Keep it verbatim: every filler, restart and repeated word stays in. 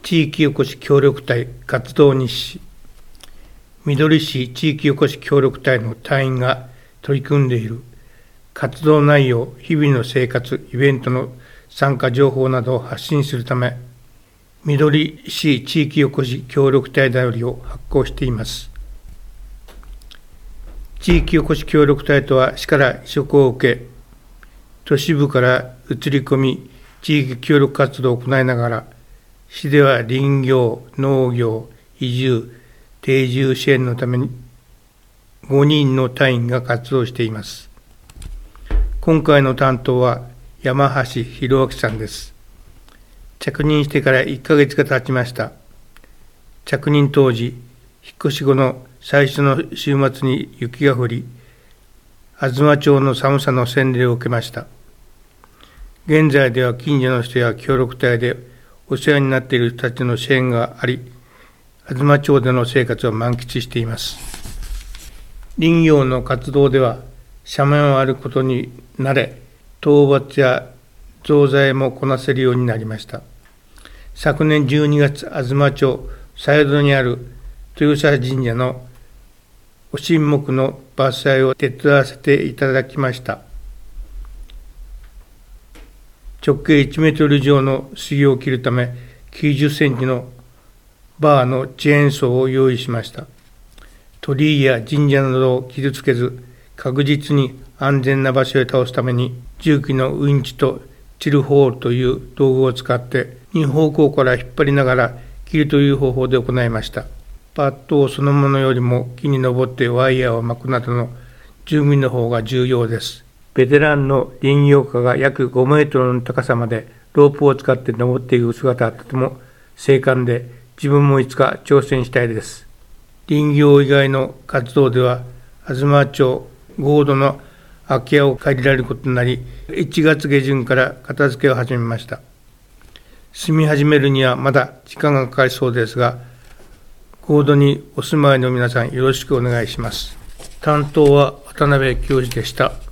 地域おこし協力隊活動日誌。みどり市地域おこし協力隊の隊員が取り組んでいる活動内容、日々の生活、イベントの参加情報などを発信するため、みどり市地域おこし協力隊だよりを発行しています。地域おこし協力隊とは市から委嘱を受け、都市部から移り込み、地域協力活動を行いながら、市では林業、農業、移住、定住支援のためにごにんの隊員が活動しています。今回の担当は山橋博明さんです。着任してからいっかげつが経ちました。着任当時、引っ越し後の最初の週末に雪が降り、東町の寒さの洗礼を受けました。現在では近所の人や協力隊でお世話になっている人たちの支援があり、東町での生活を満喫しています。林業の活動では、斜面を歩くことに慣れ、討伐や造材もこなせるようになりました。昨年じゅうにがつ、東町佐淀にある豊佐神社のお神木の伐採を手伝わせていただきました。直径いちメートル以上の杉を切るため、きゅうじゅっセンチのバーのチェーンソーを用意しました。鳥居や神社などを傷つけず、確実に安全な場所へ倒すために、重機のウインチとチルホールという道具を使って、に方向から引っ張りながら切るという方法で行いました。伐倒そのものよりも木に登ってワイヤーを巻くなどの準備の方が重要です。ベテランの林業家が約ごメートルの高さまでロープを使って登っていく姿はとても精悍で、自分もいつか挑戦したいです。林業以外の活動では、東町合土の空き家を借りられることになり、いちがつげじゅんから片付けを始めました。住み始めるにはまだ時間がかかりそうですが、合土にお住まいの皆さんよろしくお願いします。担当は渡辺教授でした。